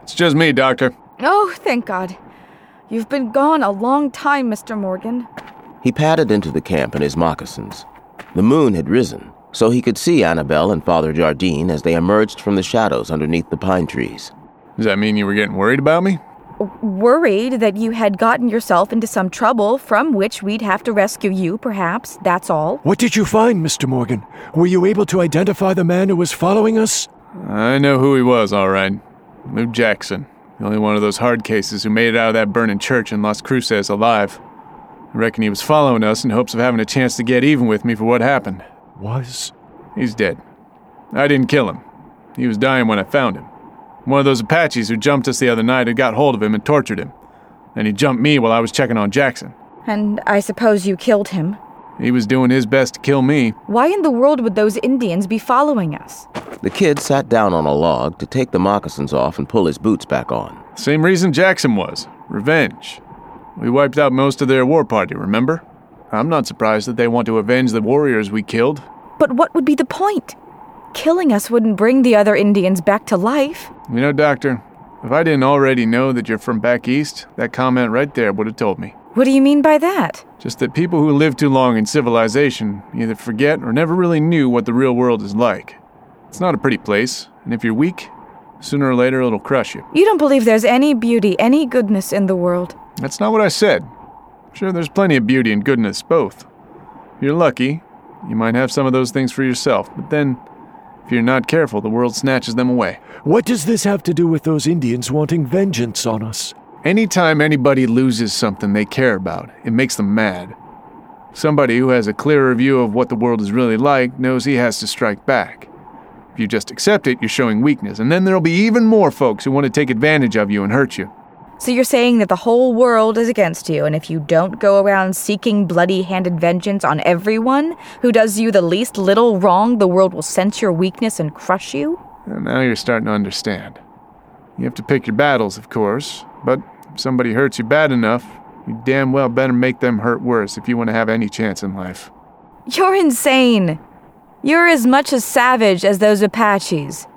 It's just me, Doctor. Oh, thank God. You've been gone a long time, Mr. Morgan. He padded into the camp in his moccasins. The moon had risen, so he could see Annabelle and Father Jardine as they emerged from the shadows underneath the pine trees. Does that mean you were getting worried about me? Worried that you had gotten yourself into some trouble from which we'd have to rescue you, perhaps. That's all. What did you find, Mr. Morgan? Were you able to identify the man who was following us? I know who he was, all right. Lou Jackson. The only one of those hard cases who made it out of that burning church in Las Cruces alive. I reckon he was following us in hopes of having a chance to get even with me for what happened. Was? He's dead. I didn't kill him. He was dying when I found him. One of those Apaches who jumped us the other night had got hold of him and tortured him. Then he jumped me while I was checking on Jackson. And I suppose you killed him. He was doing his best to kill me. Why in the world would those Indians be following us? The kid sat down on a log to take the moccasins off and pull his boots back on. Same reason Jackson was. Revenge. We wiped out most of their war party, remember? I'm not surprised that they want to avenge the warriors we killed. But what would be the point? Killing us wouldn't bring the other Indians back to life. You know, Doctor, if I didn't already know that you're from back east, that comment right there would have told me. What do you mean by that? Just that people who live too long in civilization either forget or never really knew what the real world is like. It's not a pretty place, and if you're weak, sooner or later it'll crush you. You don't believe there's any beauty, any goodness in the world. That's not what I said. Sure, there's plenty of beauty and goodness, both. If you're lucky, you might have some of those things for yourself, but then, if you're not careful, the world snatches them away. What does this have to do with those Indians wanting vengeance on us? Anytime anybody loses something they care about, it makes them mad. Somebody who has a clearer view of what the world is really like knows he has to strike back. If you just accept it, you're showing weakness, and then there'll be even more folks who want to take advantage of you and hurt you. So you're saying that the whole world is against you, and if you don't go around seeking bloody-handed vengeance on everyone who does you the least little wrong, the world will sense your weakness and crush you? And now you're starting to understand. You have to pick your battles, of course, but if somebody hurts you bad enough, you damn well better make them hurt worse if you want to have any chance in life. You're insane. You're as much a savage as those Apaches.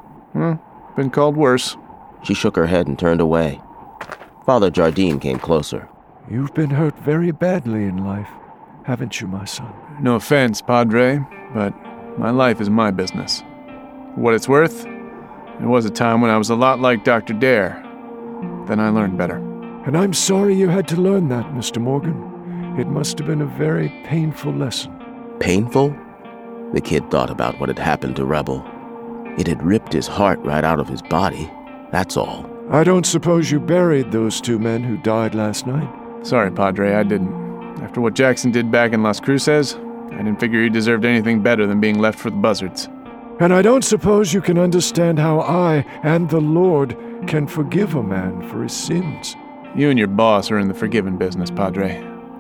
Been called worse. She shook her head and turned away. Father Jardine came closer. You've been hurt very badly in life, haven't you, my son? No offense, Padre, but my life is my business. For what it's worth, there was a time when I was a lot like Dr. Dare. Then I learned better. And I'm sorry you had to learn that, Mr. Morgan. It must have been a very painful lesson. Painful? The kid thought about what had happened to Rebel. It had ripped his heart right out of his body, that's all. I don't suppose you buried those two men who died last night? Sorry, Padre, I didn't. After what Jackson did back in Las Cruces, I didn't figure he deserved anything better than being left for the buzzards. And I don't suppose you can understand how I and the Lord can forgive a man for his sins. You and your boss are in the forgiving business, Padre.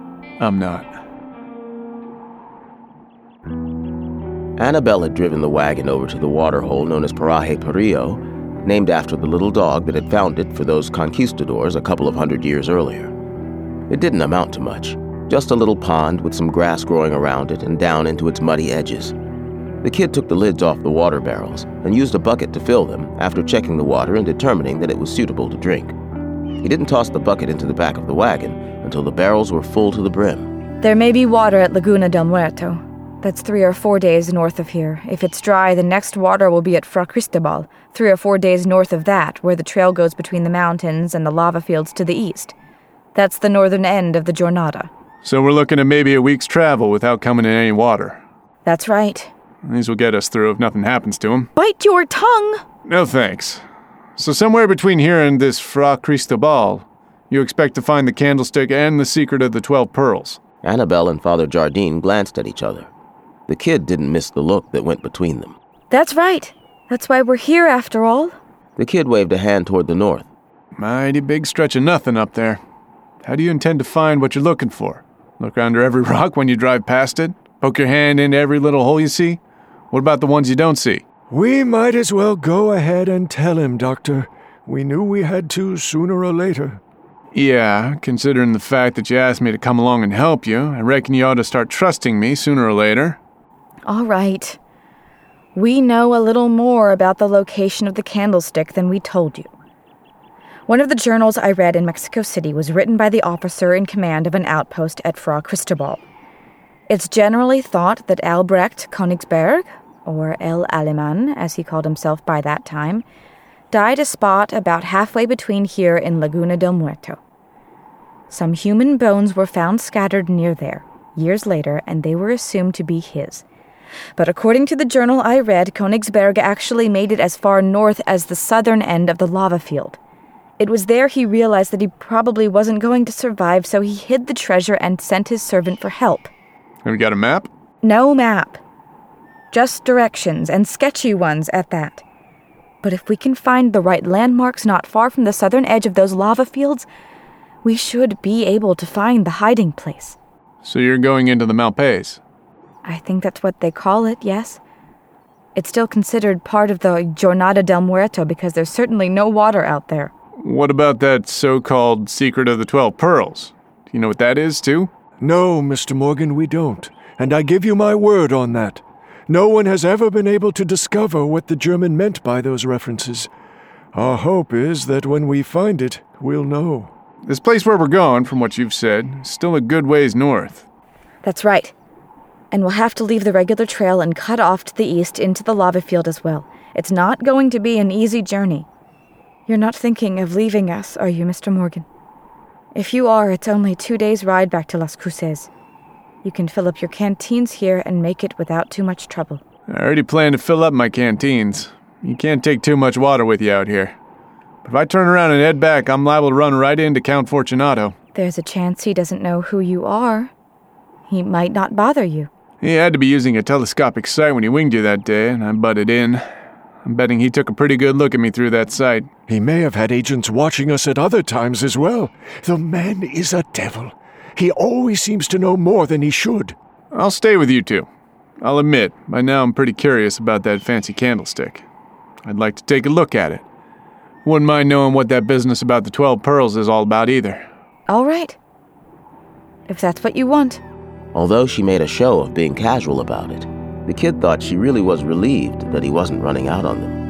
I'm not. Annabelle had driven the wagon over to the waterhole known as Paraje Parillo, named after the little dog that had found it for those conquistadors a couple of 100 years earlier. It didn't amount to much, just a little pond with some grass growing around it and down into its muddy edges. The kid took the lids off the water barrels and used a bucket to fill them after checking the water and determining that it was suitable to drink. He didn't toss the bucket into the back of the wagon until the barrels were full to the brim. There may be water at Laguna del Muerto. That's 3 or 4 days north of here. If it's dry, the next water will be at Fra Cristobal, 3 or 4 days north of that, where the trail goes between the mountains and the lava fields to the east. That's the northern end of the Jornada. So we're looking at maybe a week's travel without coming in any water. That's right. These will get us through if nothing happens to him. Bite your tongue! No thanks. So somewhere between here and this Fra Cristobal, you expect to find the candlestick and the secret of the 12 pearls. Annabelle and Father Jardine glanced at each other. The kid didn't miss the look that went between them. That's right. That's why we're here, after all. The kid waved a hand toward the north. Mighty big stretch of nothing up there. How do you intend to find what you're looking for? Look under every rock when you drive past it? Poke your hand into every little hole you see? What about the ones you don't see? We might as well go ahead and tell him, Doctor. We knew we had to sooner or later. Yeah, considering the fact that you asked me to come along and help you, I reckon you ought to start trusting me sooner or later. All right. We know a little more about the location of the candlestick than we told you. One of the journals I read in Mexico City was written by the officer in command of an outpost at Fra Cristobal. It's generally thought that Albrecht Königsberg, or El Aleman, as he called himself by that time, died a spot about halfway between here and Laguna del Muerto. Some human bones were found scattered near there, years later, and they were assumed to be his. But according to the journal I read, Königsberg actually made it as far north as the southern end of the lava field. It was there he realized that he probably wasn't going to survive, so he hid the treasure and sent his servant for help. Have you got a map? No map. Just directions, and sketchy ones at that. But if we can find the right landmarks not far from the southern edge of those lava fields, we should be able to find the hiding place. So you're going into the Malpais? I think that's what they call it, yes. It's still considered part of the Jornada del Muerto because there's certainly no water out there. What about that so-called Secret of the 12 Pearls? Do you know what that is, too? No, Mr. Morgan, we don't. And I give you my word on that. No one has ever been able to discover what the German meant by those references. Our hope is that when we find it, we'll know. This place where we're going, from what you've said, is still a good ways north. That's right. And we'll have to leave the regular trail and cut off to the east into the lava field as well. It's not going to be an easy journey. You're not thinking of leaving us, are you, Mr. Morgan? If you are, it's only 2 days' ride back to Las Cruces. You can fill up your canteens here and make it without too much trouble. I already plan to fill up my canteens. You can't take too much water with you out here. But if I turn around and head back, I'm liable to run right into Count Fortunato. There's a chance he doesn't know who you are. He might not bother you. He had to be using a telescopic sight when he winged you that day, and I butted in. I'm betting he took a pretty good look at me through that sight. He may have had agents watching us at other times as well. The man is a devil. He always seems to know more than he should. I'll stay with you two. I'll admit, by now I'm pretty curious about that fancy candlestick. I'd like to take a look at it. Wouldn't mind knowing what that business about the 12 pearls is all about either. All right. If that's what you want. Although she made a show of being casual about it, the kid thought she really was relieved that he wasn't running out on them.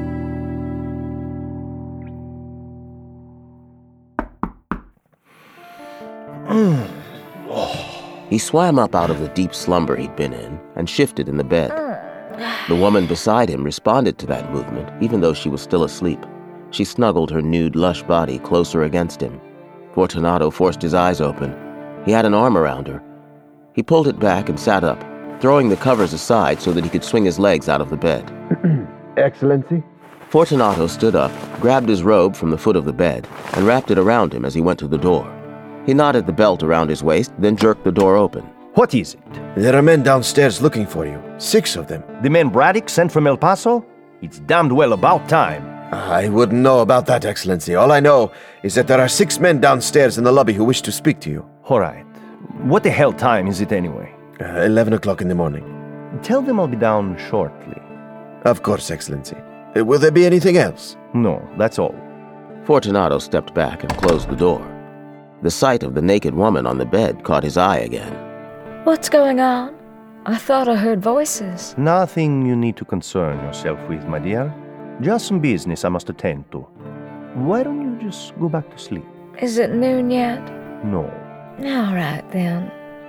He swam up out of the deep slumber he'd been in and shifted in the bed. The woman beside him responded to that movement, even though she was still asleep. She snuggled her nude, lush body closer against him. Fortunato forced his eyes open. He had an arm around her. He pulled it back and sat up, throwing the covers aside so that he could swing his legs out of the bed. Excellency? Fortunato stood up, grabbed his robe from the foot of the bed, and wrapped it around him as he went to the door. He knotted the belt around his waist, then jerked the door open. What is it? There are men downstairs looking for you. 6 of them. The men Braddock sent from El Paso? It's damned well about time. I wouldn't know about that, Excellency. All I know is that there are 6 men downstairs in the lobby who wish to speak to you. All right. What the hell time is it anyway? 11 o'clock in the morning. Tell them I'll be down shortly. Of course, Excellency. Will there be anything else? No, that's all. Fortunato stepped back and closed the door. The sight of the naked woman on the bed caught his eye again. What's going on? I thought I heard voices. Nothing you need to concern yourself with, my dear. Just some business I must attend to. Why don't you just go back to sleep? Is it noon yet? No. All right, then.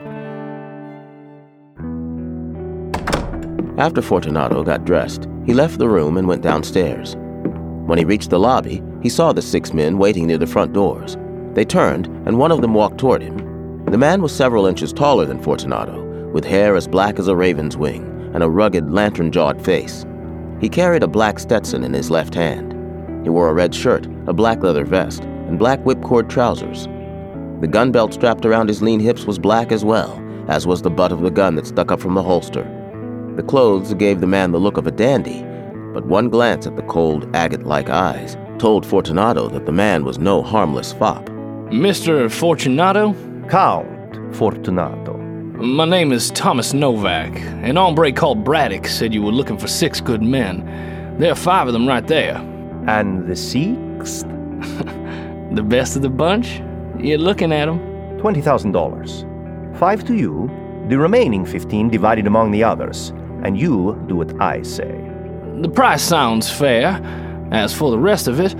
After Fortunato got dressed, he left the room and went downstairs. When he reached the lobby, he saw the 6 men waiting near the front doors. They turned, and one of them walked toward him. The man was several inches taller than Fortunato, with hair as black as a raven's wing and a rugged, lantern-jawed face. He carried a black Stetson in his left hand. He wore a red shirt, a black leather vest, and black whipcord trousers. The gun belt strapped around his lean hips was black as well, as was the butt of the gun that stuck up from the holster. The clothes gave the man the look of a dandy, but one glance at the cold, agate-like eyes told Fortunato that the man was no harmless fop. Mr. Fortunato? Count Fortunato. My name is Thomas Novak. An hombre called Braddock said you were looking for 6 good men. There are 5 of them right there. And the 6th? The best of the bunch? You're looking at them. $20,000. 5 to you, the remaining 15 divided among the others, and you do what I say. The price sounds fair. As for the rest of it,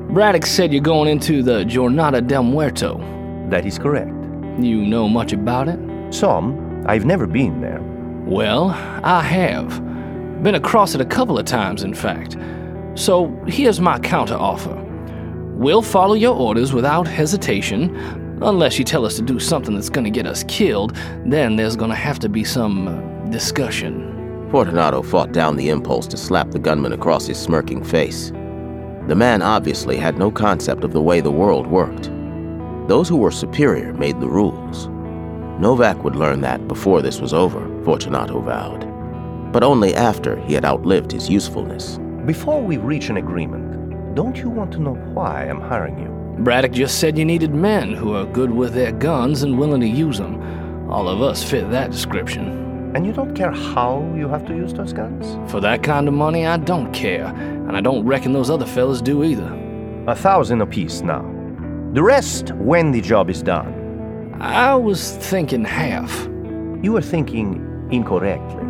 Braddock said you're going into the Jornada del Muerto. That is correct. You know much about it? Some. I've never been there. Well, I have. Been across it a couple of times, in fact. So here's my counteroffer. We'll follow your orders without hesitation. Unless you tell us to do something that's going to get us killed, then there's going to have to be some discussion. Fortunato fought down the impulse to slap the gunman across his smirking face. The man obviously had no concept of the way the world worked. Those who were superior made the rules. Novak would learn that before this was over, Fortunato vowed. But only after he had outlived his usefulness. Before we reach an agreement, don't you want to know why I'm hiring you? Braddock just said you needed men who are good with their guns and willing to use them. All of us fit that description. And you don't care how you have to use those guns? For that kind of money, I don't care. And I don't reckon those other fellas do either. 1,000 apiece now. The rest when the job is done. I was thinking half. You were thinking incorrectly.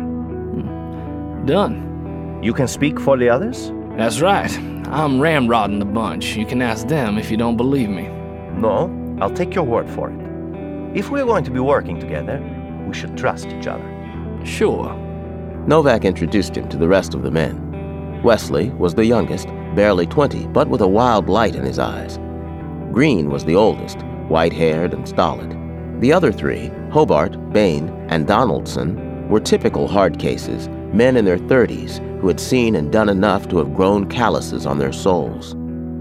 Done. You can speak for the others? That's right. I'm ramrodding the bunch. You can ask them if you don't believe me. No, I'll take your word for it. If we're going to be working together, we should trust each other. Sure. Novak introduced him to the rest of the men. Wesley was the youngest, barely 20, but with a wild light in his eyes. Green was the oldest, white-haired and stolid. The other three, Hobart, Bain, and Donaldson, were typical hard cases, men in their 30s who had seen and done enough to have grown calluses on their souls.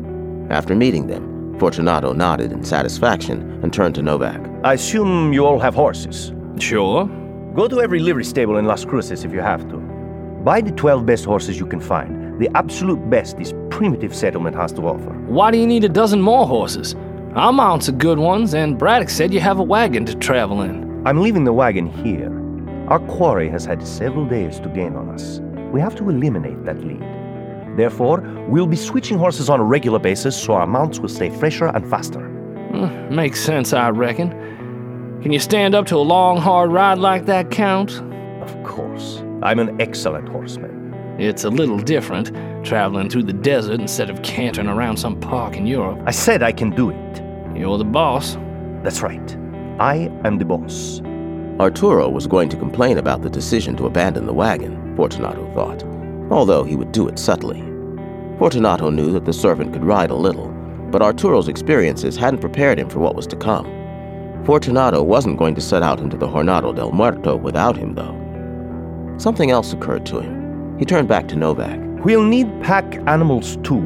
After meeting them, Fortunato nodded in satisfaction and turned to Novak. I assume you all have horses. Sure. Go to every livery stable in Las Cruces if you have to. Buy the 12 best horses you can find. The absolute best this primitive settlement has to offer. Why do you need a dozen more horses? Our mounts are good ones, and Braddock said you have a wagon to travel in. I'm leaving the wagon here. Our quarry has had several days to gain on us. We have to eliminate that lead. Therefore, we'll be switching horses on a regular basis so our mounts will stay fresher and faster. Makes sense, I reckon. Can you stand up to a long, hard ride like that, Count? Of course. I'm an excellent horseman. It's a little different, traveling through the desert instead of cantering around some park in Europe. I said I can do it. You're the boss. That's right. I am the boss. Arturo was going to complain about the decision to abandon the wagon, Fortunato thought, although he would do it subtly. Fortunato knew that the servant could ride a little, but Arturo's experiences hadn't prepared him for what was to come. Fortunato wasn't going to set out into the Jornada del Muerto without him, though. Something else occurred to him. He turned back to Novak. We'll need pack animals too.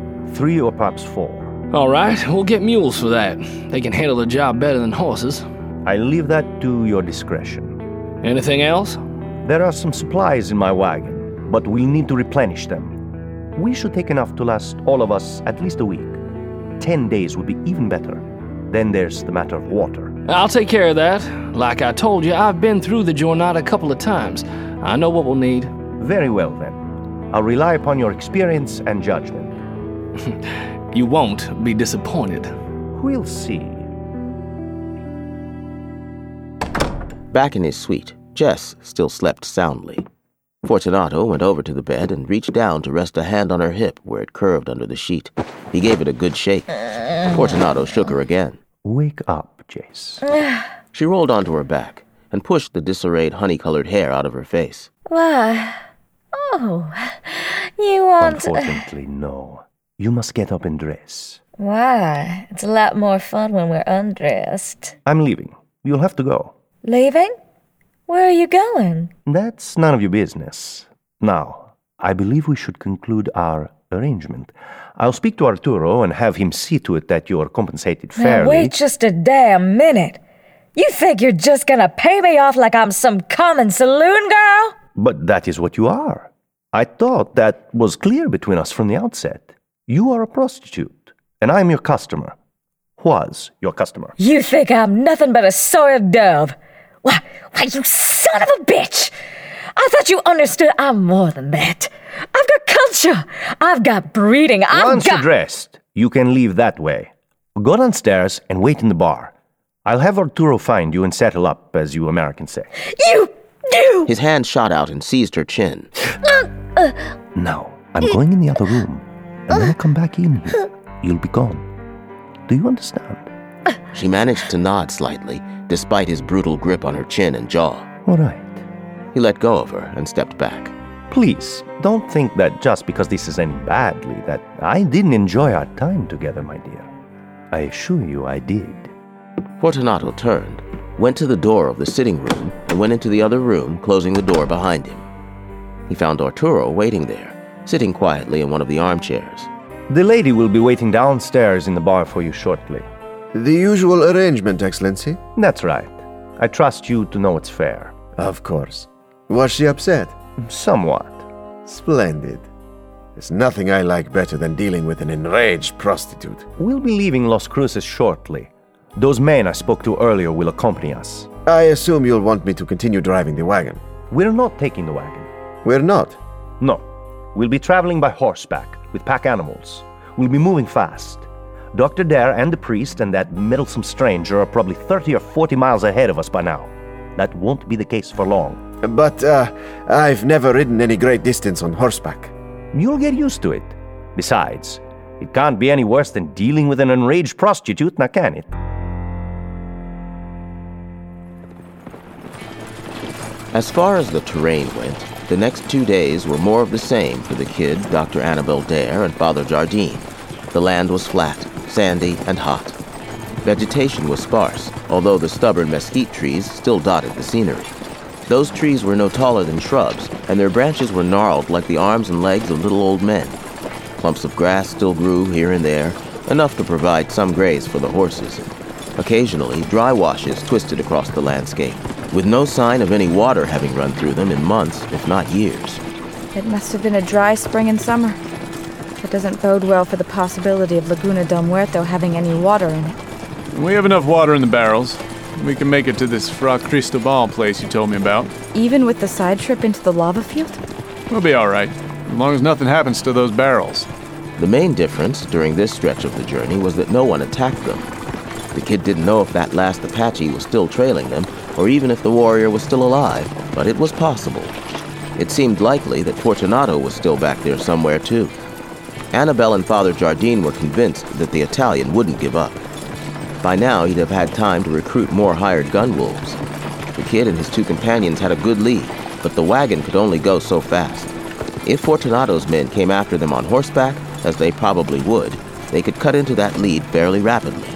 3 or perhaps 4. All right, we'll get mules for that. They can handle the job better than horses. I leave that to your discretion. Anything else? There are some supplies in my wagon, but we'll need to replenish them. We should take enough to last all of us at least a week. 10 days would be even better. Then there's the matter of water. I'll take care of that. Like I told you, I've been through the Jornada a couple of times. I know what we'll need. Very well, then. I'll rely upon your experience and judgment. You won't be disappointed. We'll see. Back in his suite, Jess still slept soundly. Fortunato went over to the bed and reached down to rest a hand on her hip where it curved under the sheet. He gave it a good shake. Fortunato shook her again. Wake up, Jess. She rolled onto her back and pushed the disarrayed honey-colored hair out of her face. Why? Oh, you want... Unfortunately, no. You must get up and dress. Why? It's a lot more fun when we're undressed. I'm leaving. You'll have to go. Leaving? Where are you going? That's none of your business. Now, I believe we should conclude our arrangement. I'll speak to Arturo and have him see to it that you're compensated fairly. Now wait just a damn minute. You think you're just gonna pay me off like I'm some common saloon girl? But that is what you are. I thought that was clear between us from the outset. You are a prostitute, and I'm your customer. Was your customer. You think I'm nothing but a soiled dove? Why, you son of a bitch! I thought you understood I'm more than that. I've got culture. I've got breeding. Once you're dressed, you can leave that way. Go downstairs and wait in the bar. I'll have Arturo find you and settle up, as you Americans say. You! His hand shot out and seized her chin. No, I'm going in the other room, and then I'll come back in here. you'll be gone. Do you understand? She managed to nod slightly, despite his brutal grip on her chin and jaw. All right. He let go of her and stepped back. Please, don't think that just because this is ending badly, that I didn't enjoy our time together, my dear. I assure you I did. Fortunato turned, went to the door of the sitting room, and went into the other room, closing the door behind him. He found Arturo waiting there, sitting quietly in one of the armchairs. The lady will be waiting downstairs in the bar for you shortly. The usual arrangement, Excellency? That's right. I trust you to know it's fair. Of course. Was she upset? Somewhat. Splendid. There's nothing I like better than dealing with an enraged prostitute. We'll be leaving Los Cruces shortly. Those men I spoke to earlier will accompany us. I assume you'll want me to continue driving the wagon. We're not taking the wagon. We're not. No. We'll be traveling by horseback with pack animals. We'll be moving fast. Dr. Dare and the priest and that meddlesome stranger are probably 30 or 40 miles ahead of us by now. That won't be the case for long. But, I've never ridden any great distance on horseback. You'll get used to it. Besides, it can't be any worse than dealing with an enraged prostitute, now can it? As far as the terrain went, the next 2 days were more of the same for the kid, Dr. Annabel Dare, and Father Jardine. The land was flat, sandy, and hot. Vegetation was sparse, although the stubborn mesquite trees still dotted the scenery. Those trees were no taller than shrubs, and their branches were gnarled like the arms and legs of little old men. Clumps of grass still grew here and there, enough to provide some graze for the horses. Occasionally, dry washes twisted across the landscape, with no sign of any water having run through them in months, if not years. It must have been a dry spring and summer. That doesn't bode well for the possibility of Laguna del Muerto having any water in it. We have enough water in the barrels. We can make it to this Fra Cristobal place you told me about. Even with the side trip into the lava field? We'll be all right, as long as nothing happens to those barrels. The main difference during this stretch of the journey was that no one attacked them. The kid didn't know if that last Apache was still trailing them, or even if the warrior was still alive, but it was possible. It seemed likely that Fortunato was still back there somewhere, too. Annabel and Father Jardine were convinced that the Italian wouldn't give up. By now, he'd have had time to recruit more hired gun wolves. The kid and his 2 companions had a good lead, but the wagon could only go so fast. If Fortunato's men came after them on horseback, as they probably would, they could cut into that lead fairly rapidly.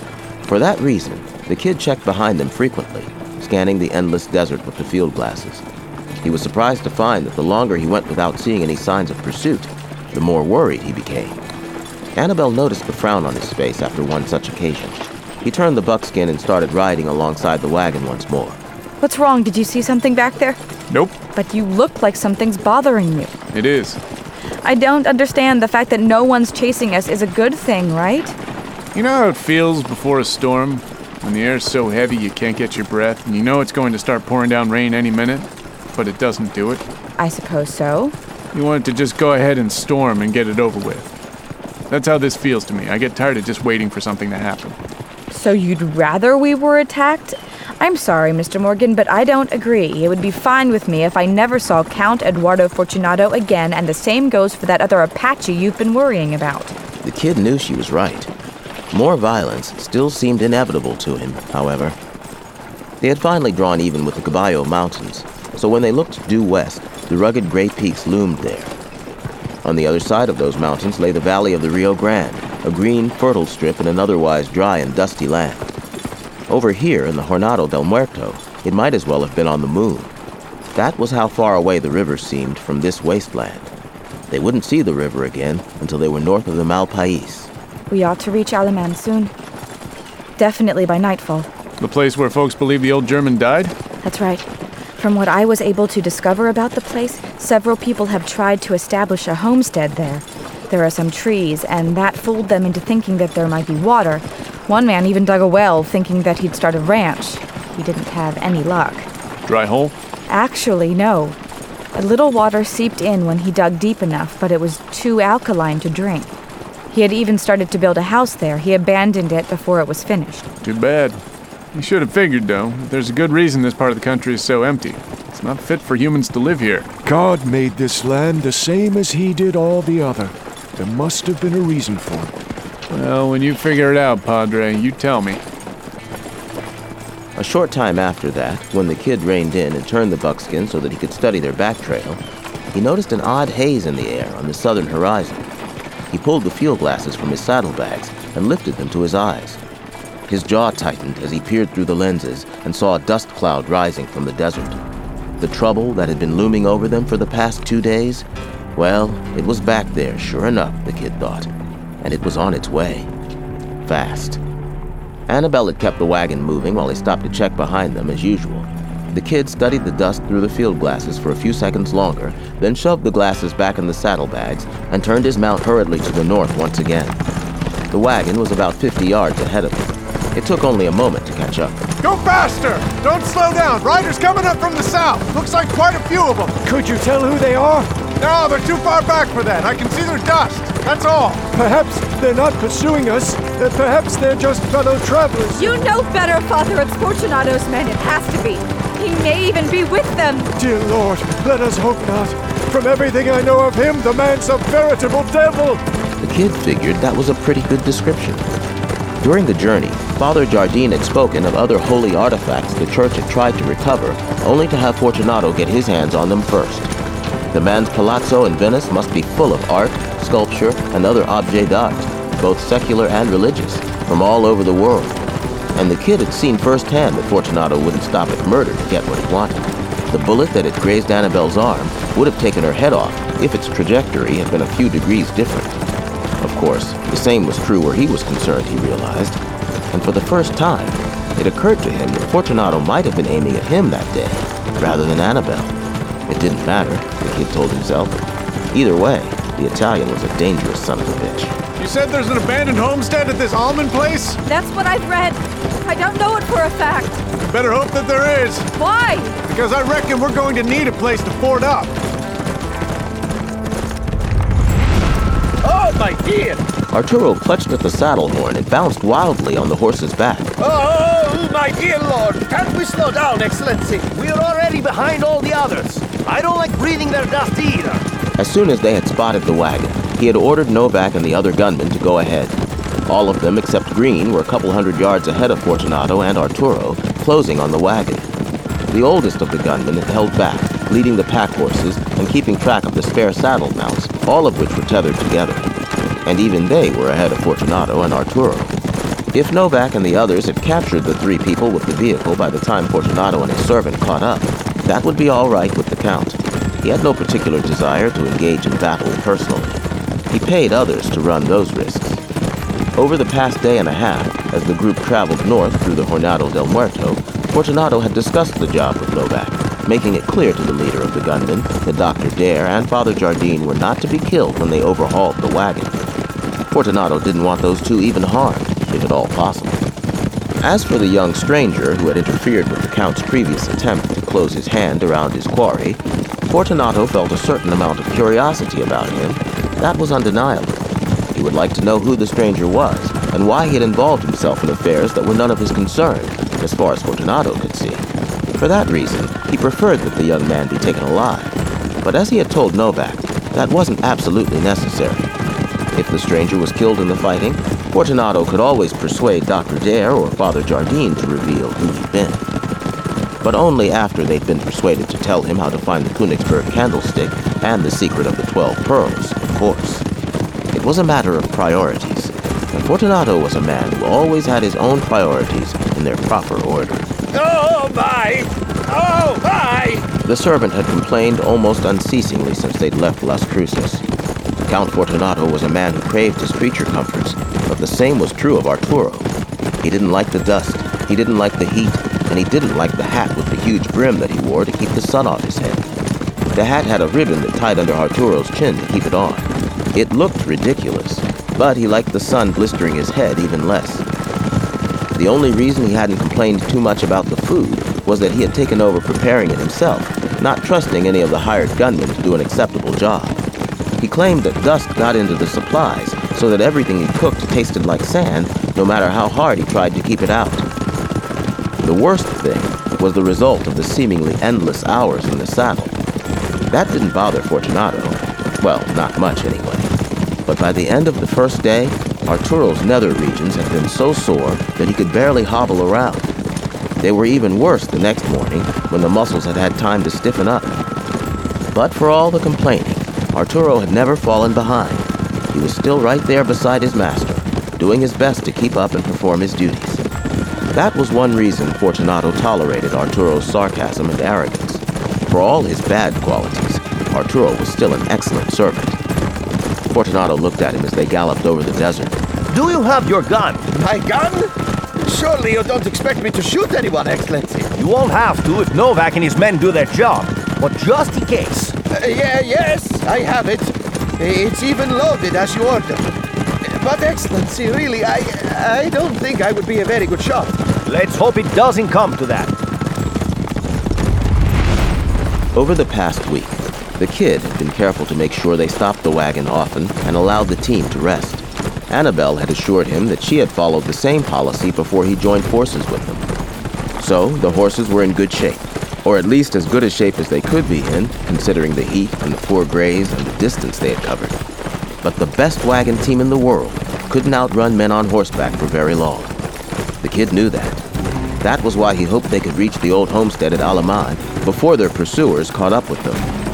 For that reason, the kid checked behind them frequently, scanning the endless desert with the field glasses. He was surprised to find that the longer he went without seeing any signs of pursuit, the more worried he became. Annabel noticed the frown on his face after one such occasion. He turned the buckskin and started riding alongside the wagon once more. What's wrong? Did you see something back there? Nope. But you look like something's bothering you. It is. I don't understand. The fact that no one's chasing us is a good thing, right? You know how it feels before a storm? When the air's so heavy you can't get your breath, and you know it's going to start pouring down rain any minute, but it doesn't do it? I suppose so. You want it to just go ahead and storm and get it over with. That's how this feels to me. I get tired of just waiting for something to happen. So you'd rather we were attacked? I'm sorry, Mr. Morgan, but I don't agree. It would be fine with me if I never saw Count Eduardo Fortunato again, and the same goes for that other Apache you've been worrying about. The kid knew she was right. More violence still seemed inevitable to him, however. They had finally drawn even with the Caballo Mountains, so when they looked due west, the rugged gray peaks loomed there. On the other side of those mountains lay the valley of the Rio Grande, a green, fertile strip in an otherwise dry and dusty land. Over here in the Jornada del Muerto, it might as well have been on the moon. That was how far away the river seemed from this wasteland. They wouldn't see the river again until they were north of the Malpais. We ought to reach Alaman soon. Definitely by nightfall. The place where folks believe the old German died? That's right. From what I was able to discover about the place, several people have tried to establish a homestead there. There are some trees, and that fooled them into thinking that there might be water. One man even dug a well, thinking that he'd start a ranch. He didn't have any luck. Dry hole? Actually, no. A little water seeped in when he dug deep enough, but it was too alkaline to drink. He had even started to build a house there. He abandoned it before it was finished. Too bad. You should have figured, though, that there's a good reason this part of the country is so empty. It's not fit for humans to live here. God made this land the same as he did all the other. There must have been a reason for it. Well, when you figure it out, Padre, you tell me. A short time after that, when the kid reined in and turned the buckskin so that he could study their back trail, he noticed an odd haze in the air on the southern horizon. He pulled the field glasses from his saddlebags and lifted them to his eyes. His jaw tightened as he peered through the lenses and saw a dust cloud rising from the desert. The trouble that had been looming over them for the past 2 days, well, it was back there, sure enough, the kid thought, and it was on its way. Fast. Annabelle had kept the wagon moving while he stopped to check behind them as usual. The kid studied the dust through the field glasses for a few seconds longer, then shoved the glasses back in the saddlebags and turned his mount hurriedly to the north once again. The wagon was about 50 yards ahead of him. It took only a moment to catch up. Go faster! Don't slow down! Riders coming up from the south! Looks like quite a few of them! Could you tell who they are? No, they're too far back for that. I can see their dust. That's all. Perhaps they're not pursuing us. Perhaps they're just fellow travelers. You know better, Father. It's Fortunato's men. It has to be. He may even be with them. Dear Lord, let us hope not. From everything I know of him, the man's a veritable devil. The kid figured that was a pretty good description. During the journey, Father Jardine had spoken of other holy artifacts the church had tried to recover, only to have Fortunato get his hands on them first. The man's palazzo in Venice must be full of art, sculpture, and other objets d'art, both secular and religious, from all over the world. And the kid had seen firsthand that Fortunato wouldn't stop at murder to get what he wanted. The bullet that had grazed Annabelle's arm would have taken her head off if its trajectory had been a few degrees different. Of course, the same was true where he was concerned, he realized. And for the first time, it occurred to him that Fortunato might have been aiming at him that day, rather than Annabelle. It didn't matter, the kid told himself. Either way, the Italian was a dangerous son of a bitch. You said there's an abandoned homestead at this almond place? That's what I've read. I don't know it for a fact. You better hope that there is. Why? Because I reckon we're going to need a place to ford up. Oh, my dear! Arturo clutched at the saddle horn and bounced wildly on the horse's back. Oh, my dear lord! Can't we slow down, Excellency? We're already behind all the others. I don't like breathing their dust either. As soon as they had spotted the wagon, he had ordered Novak and the other gunmen to go ahead. All of them except Green were a couple hundred yards ahead of Fortunato and Arturo, closing on the wagon. The oldest of the gunmen had held back, leading the pack horses and keeping track of the spare saddle mounts, all of which were tethered together. And even they were ahead of Fortunato and Arturo. If Novak and the others had captured the 3 people with the vehicle by the time Fortunato and his servant caught up, that would be all right with the Count. He had no particular desire to engage in battle personally. He paid others to run those risks. Over the past day and a half, as the group traveled north through the Jornada del Muerto, Fortunato had discussed the job with Novak, making it clear to the leader of the gunmen that Dr. Dare and Father Jardine were not to be killed when they overhauled the wagon. Fortunato didn't want those two even harmed, if at all possible. As for the young stranger who had interfered with the Count's previous attempt to close his hand around his quarry, Fortunato felt a certain amount of curiosity about him. That was undeniable. He would like to know who the stranger was, and why he had involved himself in affairs that were none of his concern, as far as Fortunato could see. For that reason, he preferred that the young man be taken alive. But as he had told Novak, that wasn't absolutely necessary. If the stranger was killed in the fighting, Fortunato could always persuade Dr. Dare or Father Jardine to reveal who he'd been. But only after they'd been persuaded to tell him how to find the Königsberg candlestick and the secret of the 12 pearls, of course. It was a matter of priorities, and Fortunato was a man who always had his own priorities in their proper order. Oh, my! Oh, my! The servant had complained almost unceasingly since they'd left Las Cruces. Count Fortunato was a man who craved his creature comforts, but the same was true of Arturo. He didn't like the dust, he didn't like the heat, and he didn't like the hat with the huge brim that he wore to keep the sun off his head. The hat had a ribbon that tied under Arturo's chin to keep it on. It looked ridiculous, but he liked the sun blistering his head even less. The only reason he hadn't complained too much about the food was that he had taken over preparing it himself, not trusting any of the hired gunmen to do an acceptable job. He claimed that dust got into the supplies, so that everything he cooked tasted like sand, no matter how hard he tried to keep it out. The worst thing was the result of the seemingly endless hours in the saddle. That didn't bother Fortunato. Well, not much anyway. But by the end of the first day, Arturo's nether regions had been so sore that he could barely hobble around. They were even worse the next morning when the muscles had had time to stiffen up. But for all the complaining, Arturo had never fallen behind. He was still right there beside his master, doing his best to keep up and perform his duties. That was one reason Fortunato tolerated Arturo's sarcasm and arrogance. For all his bad qualities, Arturo was still an excellent servant. Fortunato looked at him as they galloped over the desert. Do you have your gun? My gun? Surely you don't expect me to shoot anyone, Excellency. You won't have to if Novak and his men do their job. But just in case. Yes, I have it. It's even loaded as you ordered. But Excellency, really, I don't think I would be a very good shot. Let's hope it doesn't come to that. Over the past week, the kid had been careful to make sure they stopped the wagon often and allowed the team to rest. Annabelle had assured him that she had followed the same policy before he joined forces with them. So, the horses were in good shape, or at least as good a shape as they could be in, considering the heat and the poor graze and the distance they had covered. But the best wagon team in the world couldn't outrun men on horseback for very long. The kid knew that. That was why he hoped they could reach the old homestead at Alemán before their pursuers caught up with them.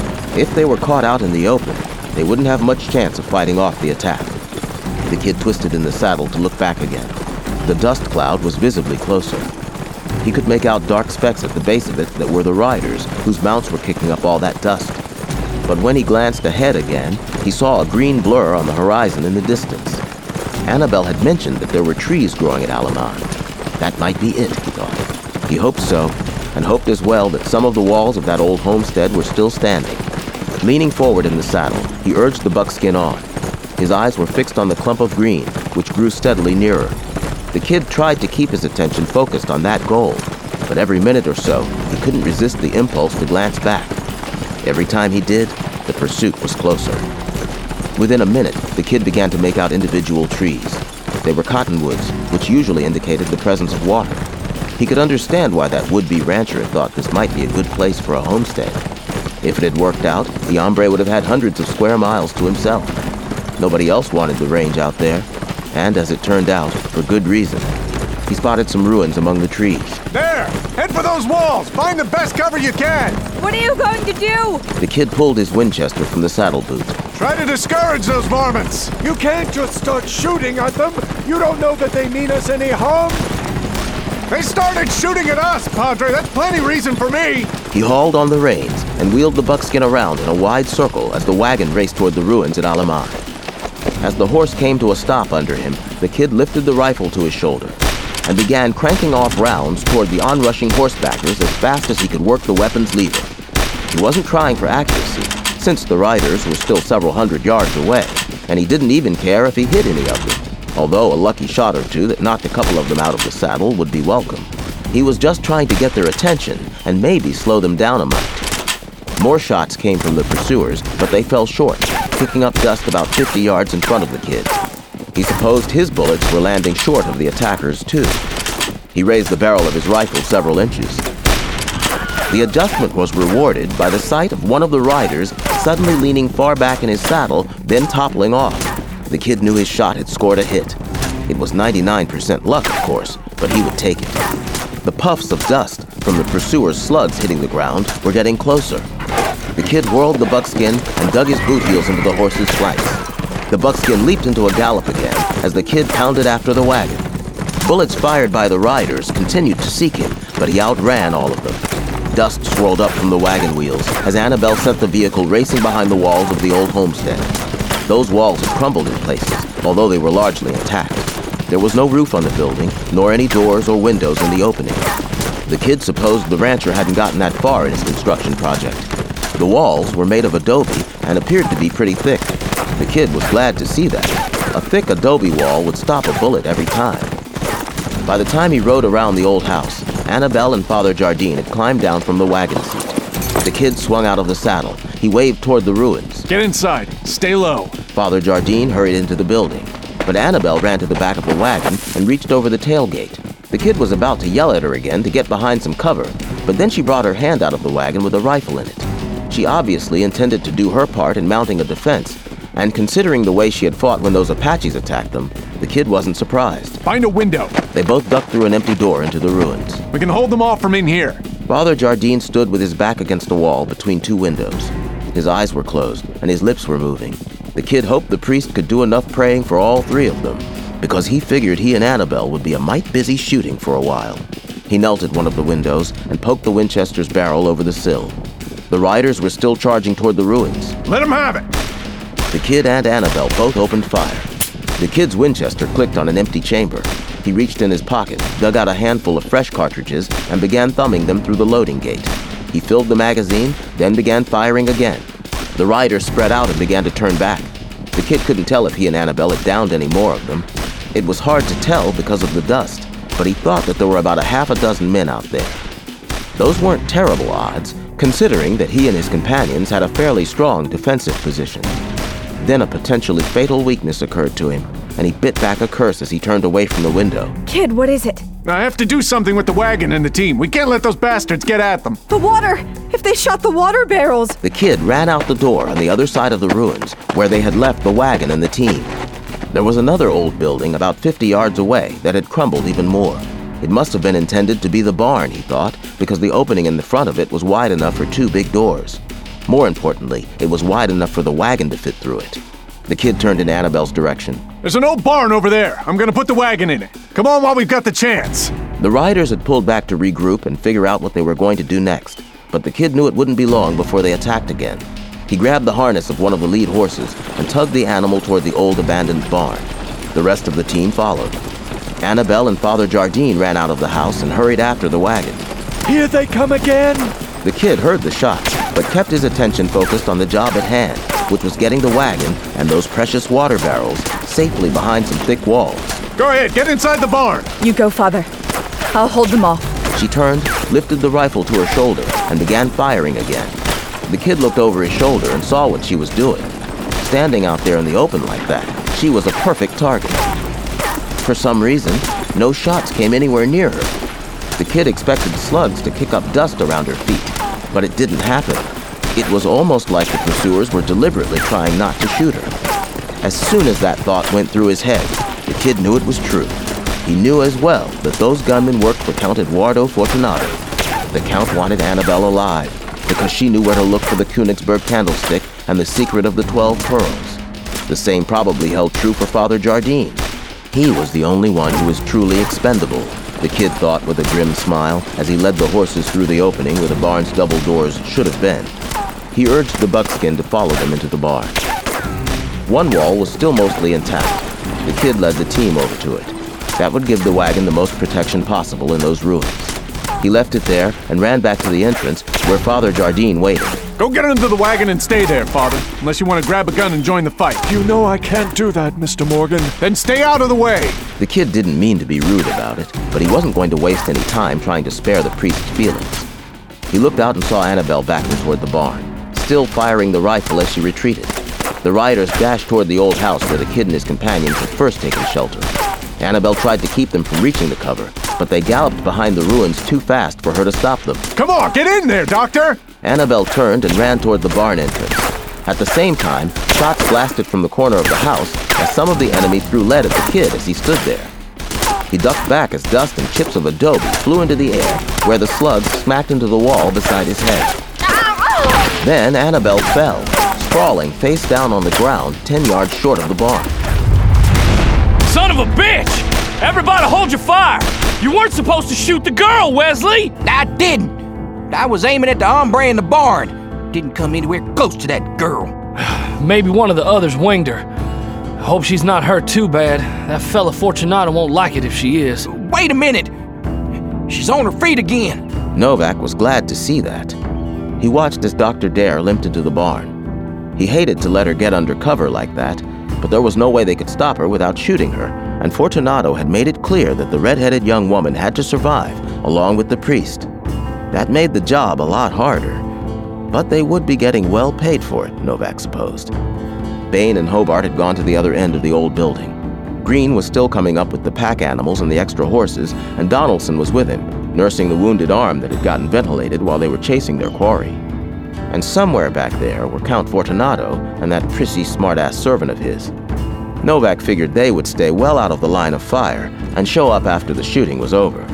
If they were caught out in the open, they wouldn't have much chance of fighting off the attack. The kid twisted in the saddle to look back again. The dust cloud was visibly closer. He could make out dark specks at the base of it that were the riders, whose mounts were kicking up all that dust. But when he glanced ahead again, he saw a green blur on the horizon in the distance. Annabelle had mentioned that there were trees growing at Alemán. That might be it, he thought. He hoped so, and hoped as well that some of the walls of that old homestead were still standing. Leaning forward in the saddle, he urged the buckskin on. His eyes were fixed on the clump of green, which grew steadily nearer. The kid tried to keep his attention focused on that goal, but every minute or so, he couldn't resist the impulse to glance back. Every time he did, the pursuit was closer. Within a minute, the kid began to make out individual trees. They were cottonwoods, which usually indicated the presence of water. He could understand why that would-be rancher thought this might be a good place for a homestead. If it had worked out, the hombre would have had hundreds of square miles to himself. Nobody else wanted the range out there, and as it turned out, for good reason. He spotted some ruins among the trees. There! Head for those walls! Find the best cover you can! What are you going to do? The kid pulled his Winchester from the saddle boot. Try to discourage those varmints! You can't just start shooting at them. You don't know that they mean us any harm. They started shooting at us, Padre. That's plenty reason for me. He hauled on the reins and wheeled the buckskin around in a wide circle as the wagon raced toward the ruins at Alemán. As the horse came to a stop under him, the kid lifted the rifle to his shoulder and began cranking off rounds toward the onrushing horsebackers as fast as he could work the weapon's lever. He wasn't trying for accuracy, since the riders were still several hundred yards away, and he didn't even care if he hit any of them, although a lucky shot or two that knocked a couple of them out of the saddle would be welcome. He was just trying to get their attention and maybe slow them down a mite. More shots came from the pursuers, but they fell short, kicking up dust about 50 yards in front of the kid. He supposed his bullets were landing short of the attackers, too. He raised the barrel of his rifle several inches. The adjustment was rewarded by the sight of one of the riders suddenly leaning far back in his saddle, then toppling off. The kid knew his shot had scored a hit. It was 99% luck, of course, but he would take it. The puffs of dust from the pursuers' slugs hitting the ground were getting closer. The kid whirled the buckskin and dug his boot heels into the horse's flanks. The buckskin leaped into a gallop again as the kid pounded after the wagon. Bullets fired by the riders continued to seek him, but he outran all of them. Dust swirled up from the wagon wheels as Annabelle sent the vehicle racing behind the walls of the old homestead. Those walls had crumbled in places, although they were largely intact. There was no roof on the building, nor any doors or windows in the opening. The kid supposed the rancher hadn't gotten that far in his construction project. The walls were made of adobe and appeared to be pretty thick. The kid was glad to see that. A thick adobe wall would stop a bullet every time. By the time he rode around the old house, Annabelle and Father Jardine had climbed down from the wagon seat. The kid swung out of the saddle. He waved toward the ruins. Get inside. Stay low. Father Jardine hurried into the building, but Annabelle ran to the back of the wagon and reached over the tailgate. The kid was about to yell at her again to get behind some cover, but then she brought her hand out of the wagon with a rifle in it. She obviously intended to do her part in mounting a defense, and considering the way she had fought when those Apaches attacked them, The kid wasn't surprised. Find a window. They both ducked through an empty door into the ruins. We can hold them off from in here. Father Jardine stood with his back against a wall between two windows. His eyes were closed, and his lips were moving. The kid hoped the priest could do enough praying for all three of them, because he figured he and Annabelle would be a mite busy shooting for a while. He knelt at one of the windows and poked the Winchester's barrel over the sill. The riders were still charging toward the ruins. Let them have it! The kid and Annabelle both opened fire. The kid's Winchester clicked on an empty chamber. He reached in his pocket, dug out a handful of fresh cartridges, and began thumbing them through the loading gate. He filled the magazine, then began firing again. The riders spread out and began to turn back. The kid couldn't tell if he and Annabelle had downed any more of them. It was hard to tell because of the dust, but he thought that there were about a half a dozen men out there. Those weren't terrible odds, considering that he and his companions had a fairly strong defensive position. Then a potentially fatal weakness occurred to him, and he bit back a curse as he turned away from the window. Kid, what is it? I have to do something with the wagon and the team. We can't let those bastards get at them. The water! If they shot the water barrels! The kid ran out the door on the other side of the ruins, where they had left the wagon and the team. There was another old building about 50 yards away that had crumbled even more. It must have been intended to be the barn, he thought, because the opening in the front of it was wide enough for two big doors. More importantly, it was wide enough for the wagon to fit through it. The kid turned in Annabelle's direction. There's an old barn over there. I'm gonna put the wagon in it. Come on while we've got the chance. The riders had pulled back to regroup and figure out what they were going to do next, but the kid knew it wouldn't be long before they attacked again. He grabbed the harness of one of the lead horses and tugged the animal toward the old abandoned barn. The rest of the team followed. Annabelle and Father Jardine ran out of the house and hurried after the wagon. Here they come again! The kid heard the shots, but kept his attention focused on the job at hand, which was getting the wagon and those precious water barrels safely behind some thick walls. Go ahead, get inside the barn. You go, Father. I'll hold them off. She turned, lifted the rifle to her shoulder, and began firing again. The kid looked over his shoulder and saw what she was doing. Standing out there in the open like that, she was a perfect target. For some reason, no shots came anywhere near her. The kid expected slugs to kick up dust around her feet, but it didn't happen. It was almost like the pursuers were deliberately trying not to shoot her. As soon as that thought went through his head, the kid knew it was true. He knew as well that those gunmen worked for Count Eduardo Fortunato. The Count wanted Annabelle alive, because she knew where to look for the Königsberg candlestick and the secret of the 12 pearls. The same probably held true for Father Jardine. He was the only one who was truly expendable, the kid thought with a grim smile as he led the horses through the opening where the barn's double doors should have been. He urged the buckskin to follow them into the barn. One wall was still mostly intact. The kid led the team over to it. That would give the wagon the most protection possible in those ruins. He left it there and ran back to the entrance where Father Jardine waited. Go get into the wagon and stay there, Father, unless you want to grab a gun and join the fight. You know I can't do that, Mr. Morgan. Then stay out of the way. The kid didn't mean to be rude about it, but he wasn't going to waste any time trying to spare the priest's feelings. He looked out and saw Annabelle backing toward the barn, still firing the rifle as she retreated. The riders dashed toward the old house where the kid and his companions had first taken shelter. Annabelle tried to keep them from reaching the cover, but they galloped behind the ruins too fast for her to stop them. Come on, get in there, Doctor! Annabelle turned and ran toward the barn entrance. At the same time, shots blasted from the corner of the house as some of the enemy threw lead at the kid as he stood there. He ducked back as dust and chips of adobe flew into the air, where the slugs smacked into the wall beside his head. Then Annabelle fell, sprawling face down on the ground 10 yards short of the barn. Son of a bitch! Everybody hold your fire! You weren't supposed to shoot the girl, Wesley! I didn't. I was aiming at the hombre in the barn. Didn't come anywhere close to that girl. Maybe one of the others winged her. I hope she's not hurt too bad. That fella Fortunato won't like it if she is. Wait a minute! She's on her feet again. Novak was glad to see that. He watched as Dr. Dare limped into the barn. He hated to let her get under cover like that, but there was no way they could stop her without shooting her, and Fortunato had made it clear that the red-headed young woman had to survive, along with the priest. That made the job a lot harder, but they would be getting well paid for it, Novak supposed. Bain and Hobart had gone to the other end of the old building. Green was still coming up with the pack animals and the extra horses, and Donaldson was with him, nursing the wounded arm that had gotten ventilated while they were chasing their quarry. And somewhere back there were Count Fortunato and that prissy, smart-ass servant of his. Novak figured they would stay well out of the line of fire and show up after the shooting was over.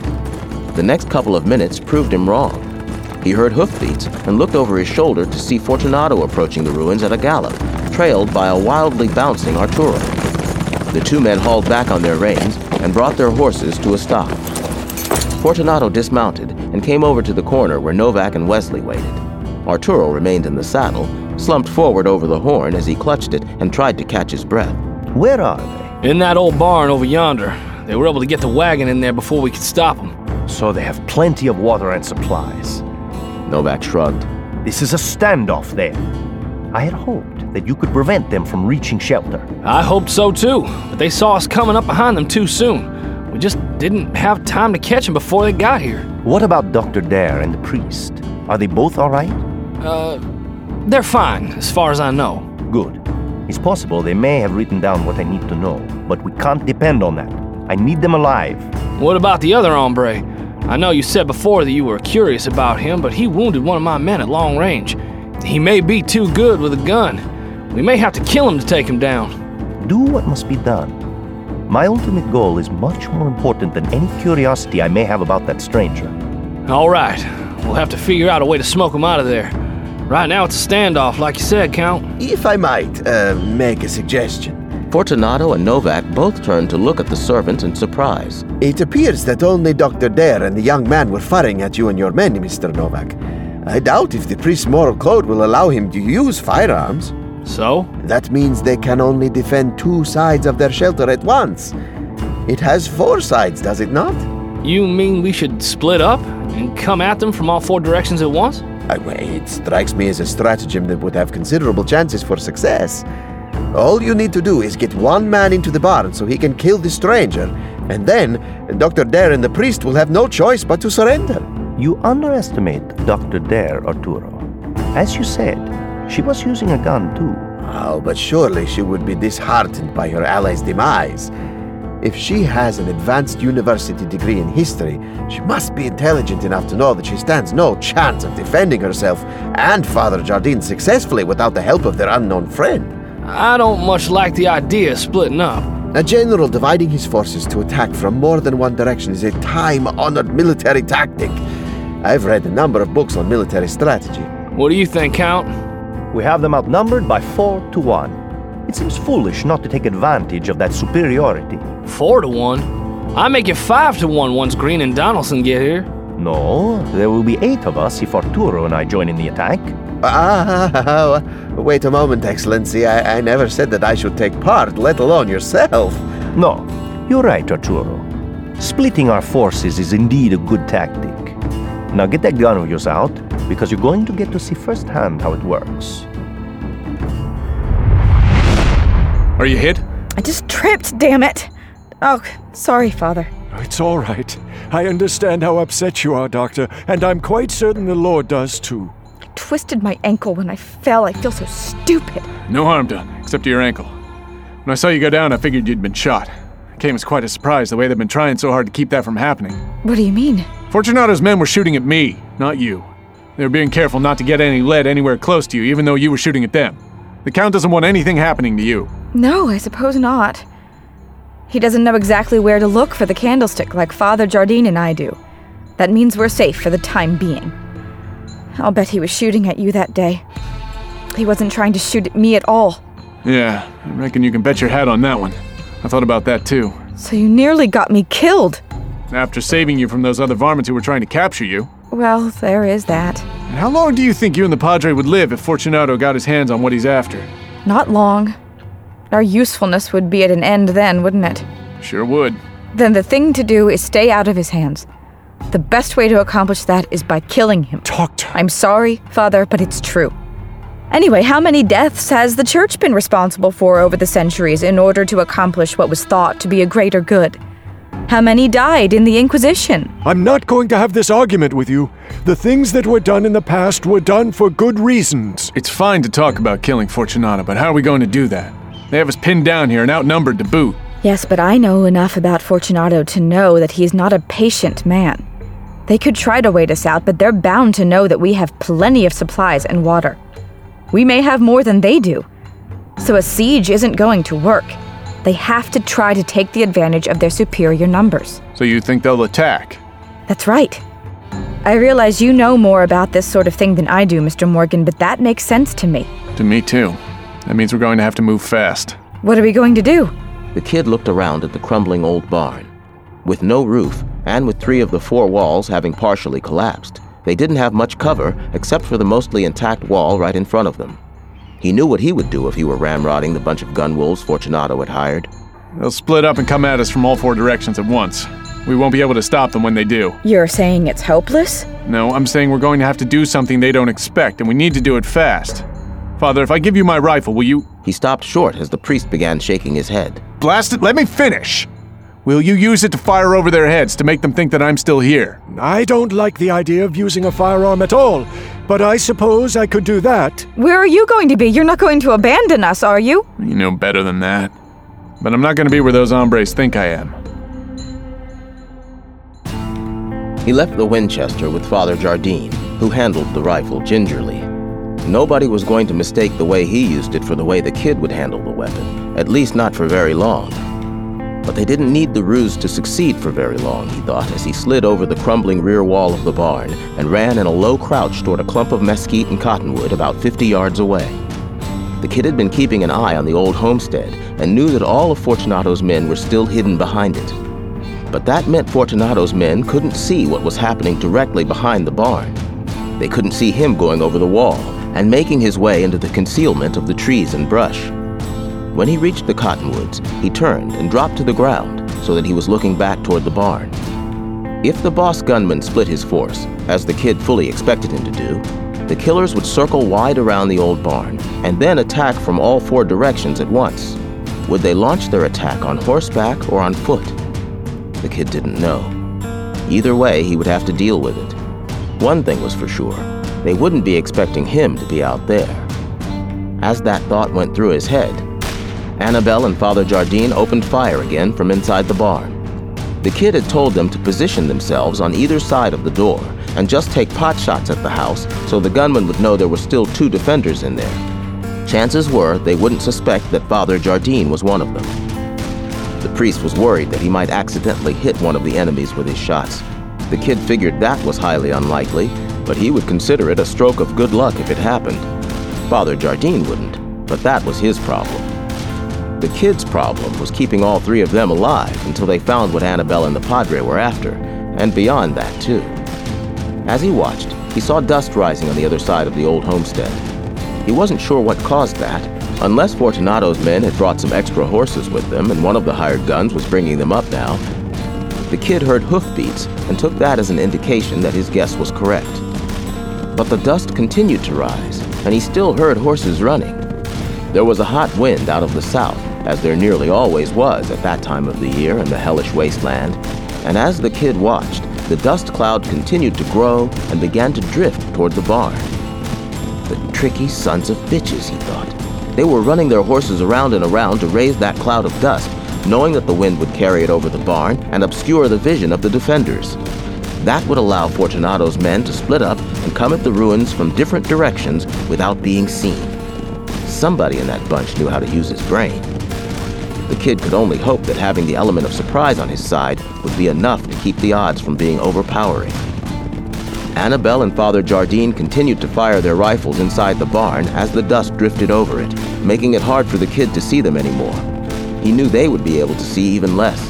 The next couple of minutes proved him wrong. He heard hoofbeats and looked over his shoulder to see Fortunato approaching the ruins at a gallop, trailed by a wildly bouncing Arturo. The two men hauled back on their reins and brought their horses to a stop. Fortunato dismounted and came over to the corner where Novak and Wesley waited. Arturo remained in the saddle, slumped forward over the horn as he clutched it and tried to catch his breath. Where are they? In that old barn over yonder. They were able to get the wagon in there before we could stop them. So they have plenty of water and supplies. Novak shrugged. This is a standoff then. I had hoped that you could prevent them from reaching shelter. I hoped so too, but they saw us coming up behind them too soon. We just didn't have time to catch them before they got here. What about Dr. Dare and the priest? Are they both all right? They're fine, as far as I know. Good. It's possible they may have written down what I need to know, but we can't depend on that. I need them alive. What about the other hombre? I know you said before that you were curious about him, but he wounded one of my men at long range. He may be too good with a gun. We may have to kill him to take him down. Do what must be done. My ultimate goal is much more important than any curiosity I may have about that stranger. All right. We'll have to figure out a way to smoke him out of there. Right now it's a standoff, like you said, Count. If I might make a suggestion. Fortunato and Novak both turned to look at the servant in surprise. It appears that only Dr. Dare and the young man were firing at you and your men, Mr. Novak. I doubt if the priest's moral code will allow him to use firearms. So? That means they can only defend two sides of their shelter at once. It has 4 sides, does it not? You mean we should split up and come at them from all 4 directions at once? It strikes me as a stratagem that would have considerable chances for success. All you need to do is get one man into the barn so he can kill the stranger, and then Dr. Dare and the priest will have no choice but to surrender. You underestimate Dr. Dare, Arturo. As you said, she was using a gun too. Oh, but surely she would be disheartened by her ally's demise. If she has an advanced university degree in history, she must be intelligent enough to know that she stands no chance of defending herself and Father Jardine successfully without the help of their unknown friend. I don't much like the idea of splitting up. A general dividing his forces to attack from more than one direction is a time-honored military tactic. I've read a number of books on military strategy. What do you think, Count? We have them outnumbered by 4-1. It seems foolish not to take advantage of that superiority. 4-1? I make it 5-1 once Green and Donaldson get here. No, there will be 8 of us if Arturo and I join in the attack. Wait a moment, Excellency. I never said that I should take part, let alone yourself. No, you're right, Arturo. Splitting our forces is indeed a good tactic. Now get that gun of yours out, because you're going to get to see firsthand how it works. Are you hit? I just tripped, damn it. Oh, sorry, Father. It's all right. I understand how upset you are, Doctor, and I'm quite certain the Lord does too. I twisted my ankle when I fell. I feel so stupid. No harm done, except to your ankle. When I saw you go down, I figured you'd been shot. It came as quite a surprise the way they've been trying so hard to keep that from happening. What do you mean? Fortunato's men were shooting at me, not you. They were being careful not to get any lead anywhere close to you, even though you were shooting at them. The Count doesn't want anything happening to you. No, I suppose not. He doesn't know exactly where to look for the candlestick like Father Jardine and I do. That means we're safe for the time being. I'll bet he was shooting at you that day. He wasn't trying to shoot at me at all. Yeah, I reckon you can bet your hat on that one. I thought about that too. So you nearly got me killed. After saving you from those other varmints who were trying to capture you. Well, there is that. And how long do you think you and the Padre would live if Fortunato got his hands on what he's after? Not long. Our usefulness would be at an end then, wouldn't it? Sure would. Then the thing to do is stay out of his hands. The best way to accomplish that is by killing him. Doctor! I'm sorry, Father, but it's true. Anyway, how many deaths has the Church been responsible for over the centuries in order to accomplish what was thought to be a greater good? How many died in the Inquisition? I'm not going to have this argument with you. The things that were done in the past were done for good reasons. It's fine to talk about killing Fortunato, but how are we going to do that? They have us pinned down here and outnumbered to boot. Yes, but I know enough about Fortunato to know that he's not a patient man. They could try to wait us out, but they're bound to know that we have plenty of supplies and water. We may have more than they do. So a siege isn't going to work. They have to try to take the advantage of their superior numbers. So you think they'll attack? That's right. I realize you know more about this sort of thing than I do, Mr. Morgan, but that makes sense to me. To me too. That means we're going to have to move fast. What are we going to do? The kid looked around at the crumbling old barn. With no roof, and with 3 of the 4 walls having partially collapsed, they didn't have much cover except for the mostly intact wall right in front of them. He knew what he would do if he were ramrodding the bunch of gun wolves Fortunato had hired. They'll split up and come at us from all 4 directions at once. We won't be able to stop them when they do. You're saying it's hopeless? No, I'm saying we're going to have to do something they don't expect, and we need to do it fast. Father, if I give you my rifle, will you— He stopped short as the priest began shaking his head. Blast it, let me finish! Will you use it to fire over their heads to make them think that I'm still here? I don't like the idea of using a firearm at all, but I suppose I could do that. Where are you going to be? You're not going to abandon us, are you? You know better than that. But I'm not going to be where those hombres think I am. He left the Winchester with Father Jardine, who handled the rifle gingerly. Nobody was going to mistake the way he used it for the way the kid would handle the weapon, at least not for very long. But they didn't need the ruse to succeed for very long, he thought, as he slid over the crumbling rear wall of the barn and ran in a low crouch toward a clump of mesquite and cottonwood about 50 yards away. The kid had been keeping an eye on the old homestead and knew that all of Fortunato's men were still hidden behind it. But that meant Fortunato's men couldn't see what was happening directly behind the barn. They couldn't see him going over the wall and making his way into the concealment of the trees and brush. When he reached the cottonwoods, he turned and dropped to the ground so that he was looking back toward the barn. If the boss gunman split his force, as the kid fully expected him to do, the killers would circle wide around the old barn and then attack from all 4 directions at once. Would they launch their attack on horseback or on foot? The kid didn't know. Either way, he would have to deal with it. One thing was for sure, they wouldn't be expecting him to be out there. As that thought went through his head, Annabelle and Father Jardine opened fire again from inside the barn. The kid had told them to position themselves on either side of the door and just take pot shots at the house so the gunman would know there were still 2 defenders in there. Chances were they wouldn't suspect that Father Jardine was one of them. The priest was worried that he might accidentally hit one of the enemies with his shots. The kid figured that was highly unlikely, but he would consider it a stroke of good luck if it happened. Father Jardine wouldn't, but that was his problem. The kid's problem was keeping all 3 of them alive until they found what Annabelle and the Padre were after, and beyond that, too. As he watched, he saw dust rising on the other side of the old homestead. He wasn't sure what caused that, unless Fortunato's men had brought some extra horses with them and one of the hired guns was bringing them up now. The kid heard hoofbeats and took that as an indication that his guess was correct. But the dust continued to rise, and he still heard horses running. There was a hot wind out of the south, as there nearly always was at that time of the year in the hellish wasteland, and as the kid watched, the dust cloud continued to grow and began to drift toward the barn. The tricky sons of bitches, he thought. They were running their horses around and around to raise that cloud of dust, knowing that the wind would carry it over the barn and obscure the vision of the defenders. That would allow Fortunato's men to split up and come at the ruins from different directions without being seen. Somebody in that bunch knew how to use his brain. The kid could only hope that having the element of surprise on his side would be enough to keep the odds from being overpowering. Annabelle and Father Jardine continued to fire their rifles inside the barn as the dust drifted over it, making it hard for the kid to see them anymore. He knew they would be able to see even less.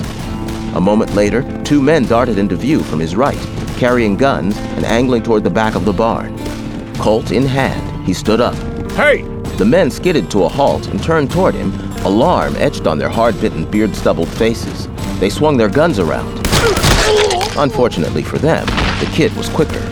A moment later, 2 men darted into view from his right, carrying guns and angling toward the back of the barn. Colt in hand, he stood up. Hey! The men skidded to a halt and turned toward him, alarm etched on their hard-bitten, beard-stubbled faces. They swung their guns around. Unfortunately for them, the kid was quicker.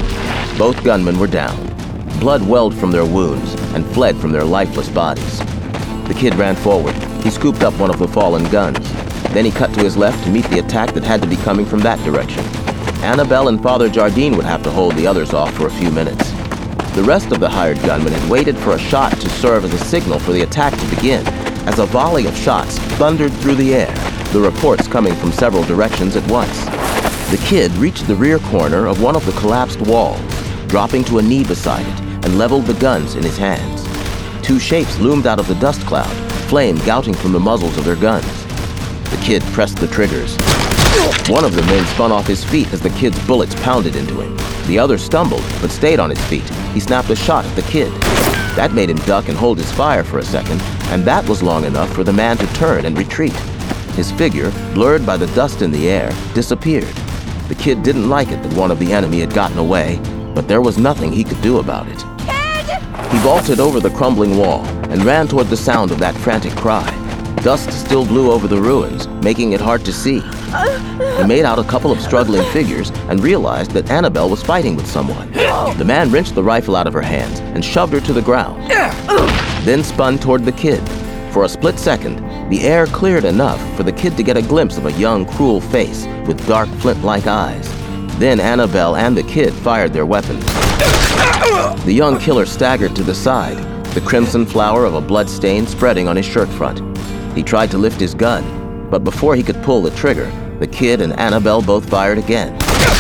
Both gunmen were down. Blood welled from their wounds and fled from their lifeless bodies. The kid ran forward. He scooped up one of the fallen guns. Then he cut to his left to meet the attack that had to be coming from that direction. Annabelle and Father Jardine would have to hold the others off for a few minutes. The rest of the hired gunmen had waited for a shot to serve as a signal for the attack to begin, as a volley of shots thundered through the air, the reports coming from several directions at once. The kid reached the rear corner of one of the collapsed walls, dropping to a knee beside it, and leveled the guns in his hands. 2 shapes loomed out of the dust cloud, flame gouting from the muzzles of their guns. The kid pressed the triggers. One of the men spun off his feet as the kid's bullets pounded into him. The other stumbled, but stayed on his feet. He snapped a shot at the kid. That made him duck and hold his fire for a second, and that was long enough for the man to turn and retreat. His figure, blurred by the dust in the air, disappeared. The kid didn't like it that one of the enemy had gotten away, but there was nothing he could do about it. Kid! He vaulted over the crumbling wall and ran toward the sound of that frantic cry. Dust still blew over the ruins, making it hard to see. He made out a couple of struggling figures and realized that Annabelle was fighting with someone. The man wrenched the rifle out of her hands and shoved her to the ground, then spun toward the kid. For a split second, the air cleared enough for the kid to get a glimpse of a young, cruel face with dark, flint-like eyes. Then Annabelle and the kid fired their weapons. The young killer staggered to the side, the crimson flower of a blood stain spreading on his shirt front. He tried to lift his gun, but before he could pull the trigger, the kid and Annabelle both fired again.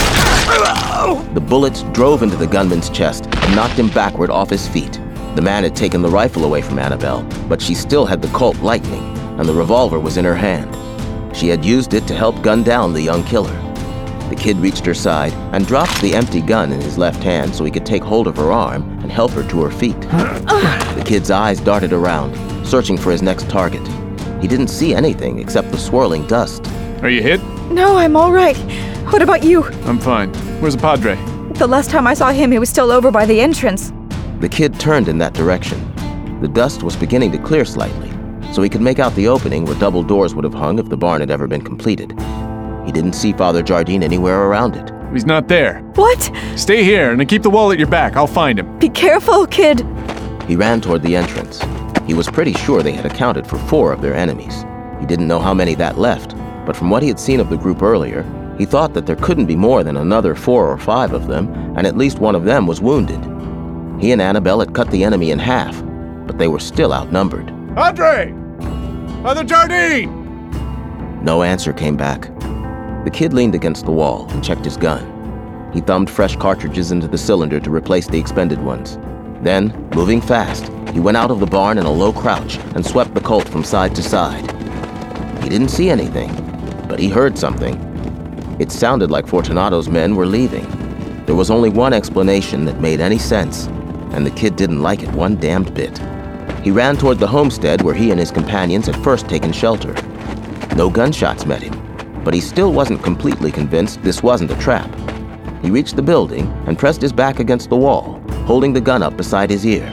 The bullets drove into the gunman's chest and knocked him backward off his feet. The man had taken the rifle away from Annabelle, but she still had the Colt Lightning, and the revolver was in her hand. She had used it to help gun down the young killer. The kid reached her side and dropped the empty gun in his left hand so he could take hold of her arm and help her to her feet. The kid's eyes darted around, searching for his next target. He didn't see anything except the swirling dust. Are you hit? No, I'm all right. What about you? I'm fine. Where's the Padre? The last time I saw him, he was still over by the entrance. The kid turned in that direction. The dust was beginning to clear slightly, so he could make out the opening where double doors would have hung if the barn had ever been completed. He didn't see Father Jardine anywhere around it. He's not there. What? Stay here and keep the wall at your back. I'll find him. Be careful, kid. He ran toward the entrance. He was pretty sure they had accounted for 4 of their enemies. He didn't know how many that left, but from what he had seen of the group earlier, he thought that there couldn't be more than another 4 or 5 of them, and at least one of them was wounded. He and Annabelle had cut the enemy in half, but they were still outnumbered. Padre! Father Jardine! No answer came back. The kid leaned against the wall and checked his gun. He thumbed fresh cartridges into the cylinder to replace the expended ones. Then, moving fast, he went out of the barn in a low crouch and swept the Colt from side to side. He didn't see anything, but he heard something. It sounded like Fortunato's men were leaving. There was only one explanation that made any sense, and the kid didn't like it one damned bit. He ran toward the homestead where he and his companions had first taken shelter. No gunshots met him, but he still wasn't completely convinced this wasn't a trap. He reached the building and pressed his back against the wall, holding the gun up beside his ear.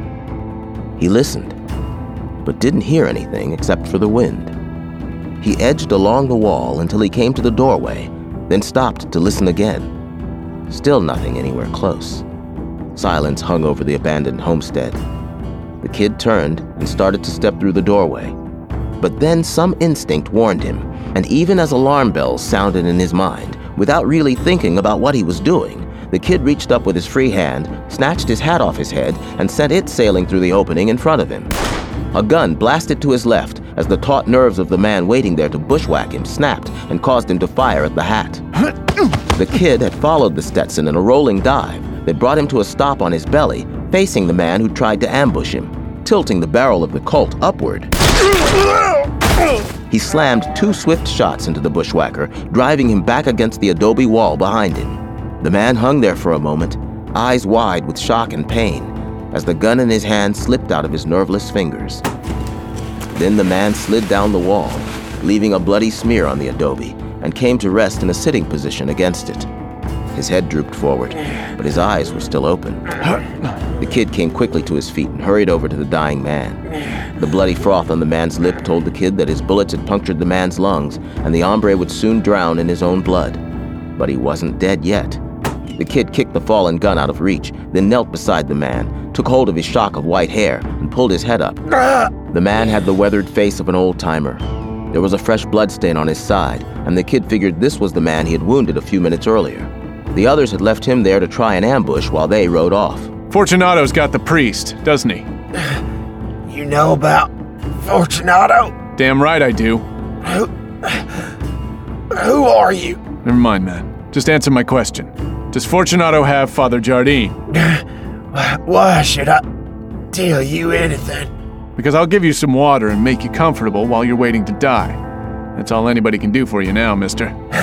He listened, but didn't hear anything except for the wind. He edged along the wall until he came to the doorway, then stopped to listen again. Still nothing anywhere close. Silence hung over the abandoned homestead. The kid turned and started to step through the doorway. But then some instinct warned him, and even as alarm bells sounded in his mind, without really thinking about what he was doing, the kid reached up with his free hand, snatched his hat off his head, and sent it sailing through the opening in front of him. A gun blasted to his left as the taut nerves of the man waiting there to bushwhack him snapped and caused him to fire at the hat. The kid had followed the Stetson in a rolling dive that brought him to a stop on his belly, facing the man who tried to ambush him, tilting the barrel of the Colt upward. He slammed 2 swift shots into the bushwhacker, driving him back against the adobe wall behind him. The man hung there for a moment, eyes wide with shock and pain, as the gun in his hand slipped out of his nerveless fingers. Then the man slid down the wall, leaving a bloody smear on the adobe, and came to rest in a sitting position against it. His head drooped forward, but his eyes were still open. The kid came quickly to his feet and hurried over to the dying man. The bloody froth on the man's lip told the kid that his bullets had punctured the man's lungs, and the hombre would soon drown in his own blood. But he wasn't dead yet. The kid kicked the fallen gun out of reach, then knelt beside the man, took hold of his shock of white hair, and pulled his head up. The man had the weathered face of an old-timer. There was a fresh bloodstain on his side, and the kid figured this was the man he had wounded a few minutes earlier. The others had left him there to try an ambush while they rode off. Fortunato's got the priest, doesn't he? You know about Fortunato? Damn right I do. Who are you? Never mind, man. Just answer my question. Does Fortunato have Father Jardine? Why should I? tell you anything. Because I'll give you some water and make you comfortable while you're waiting to die. That's all anybody can do for you now, mister.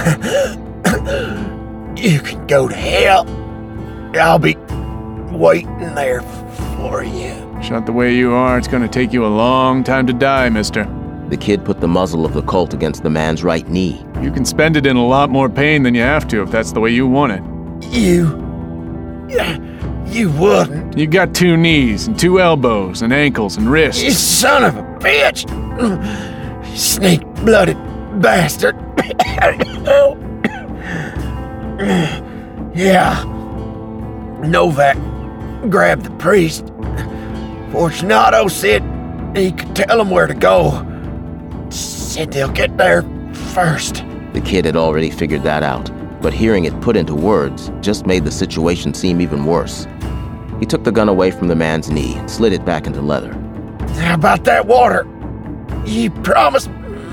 You can go to hell. I'll be waiting there for you. Shot the way you are, it's gonna take you a long time to die, mister. The kid put the muzzle of the Colt against the man's right knee. You can spend it in a lot more pain than you have to if that's the way you want it. You wouldn't. You got 2 knees and 2 elbows and ankles and wrists. You son of a bitch! Snake-blooded bastard. Yeah. Novak grabbed the priest. Fortunato said he could tell him where to go. Said they'll get there first. The kid had already figured that out, but hearing it put into words just made the situation seem even worse. He took the gun away from the man's knee and slid it back into leather. How about that water? You promised.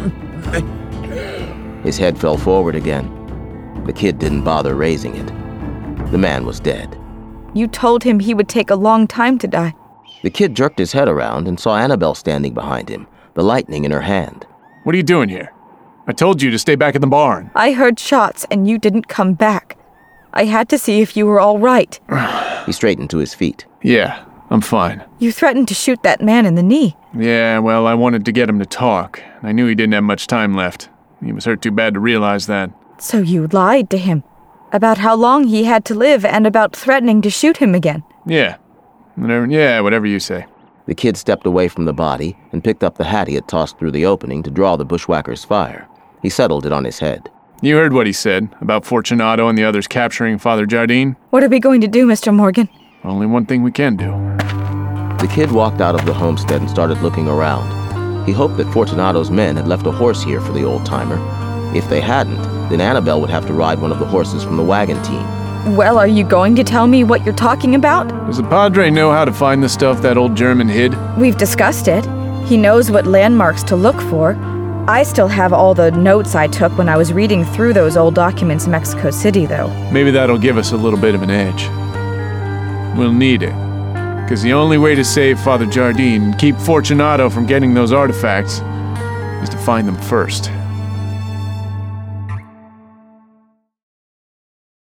His head fell forward again. The kid didn't bother raising it. The man was dead. You told him he would take a long time to die. The kid jerked his head around and saw Annabelle standing behind him, the lightning in her hand. What are you doing here? I told you to stay back in the barn. I heard shots and you didn't come back. I had to see if you were all right. He straightened to his feet. Yeah, I'm fine. You threatened to shoot that man in the knee. Yeah, well, I wanted to get him to talk. I knew he didn't have much time left. He was hurt too bad to realize that. So you lied to him about how long he had to live and about threatening to shoot him again. Yeah. Whatever you say. The kid stepped away from the body and picked up the hat he had tossed through the opening to draw the bushwhacker's fire. He settled it on his head. You heard what he said about Fortunato and the others capturing Father Jardine? What are we going to do, Mr. Morgan? Only one thing we can do. The kid walked out of the homestead and started looking around. He hoped that Fortunato's men had left a horse here for the old-timer. If they hadn't, then Annabelle would have to ride one of the horses from the wagon team. Well, are you going to tell me what you're talking about? Does the Padre know how to find the stuff that old German hid? We've discussed it. He knows what landmarks to look for. I still have all the notes I took when I was reading through those old documents in Mexico City, though. Maybe that'll give us a little bit of an edge. We'll need it. Because the only way to save Father Jardine and keep Fortunato from getting those artifacts is to find them first.